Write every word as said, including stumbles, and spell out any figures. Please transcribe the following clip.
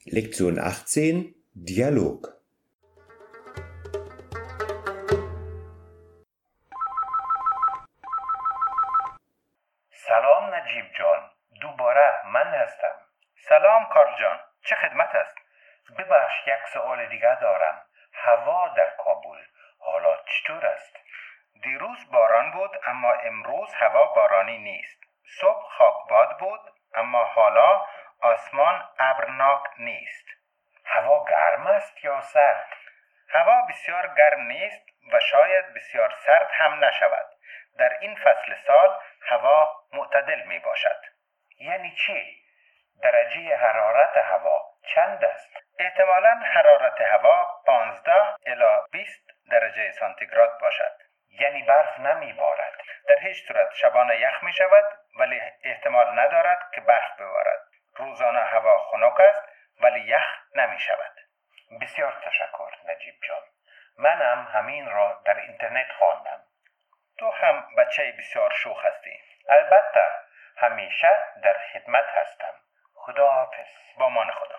Lektion achtzehn Dialog. سلام نجیب جان، دوباره من هستم. سلام کارل جان، چه خدمت است؟ ببخش، یک سوال دیگه دارم. هوا در کابل حالا چطور است؟ دیروز باران بود اما امروز هوا بارانی نیست. صبح خاکباد بود اما حالا آسمان ابرناک نیست. هوا گرم است یا سرد؟ هوا بسیار گرم نیست و شاید بسیار سرد هم نشود. در این فصل سال هوا معتدل می باشد. یعنی چی؟ درجه حرارت هوا چند است؟ احتمالاً حرارت هوا پانزده الی بیست درجه سانتیگراد باشد. یعنی برف نمی بارد؟ در هیچ صورت شبانه یخ می شود ولی احتمال ندارد که برف ببارد. روزانه هوا خنک است ولی یخ نمی شود. بسیار تشکر نجیب جان. منم همین را در اینترنت خواندم. تو هم بچه بسیار شوخ هستی. البته همیشه در خدمت هستم. خداحافظ. با امان خدا.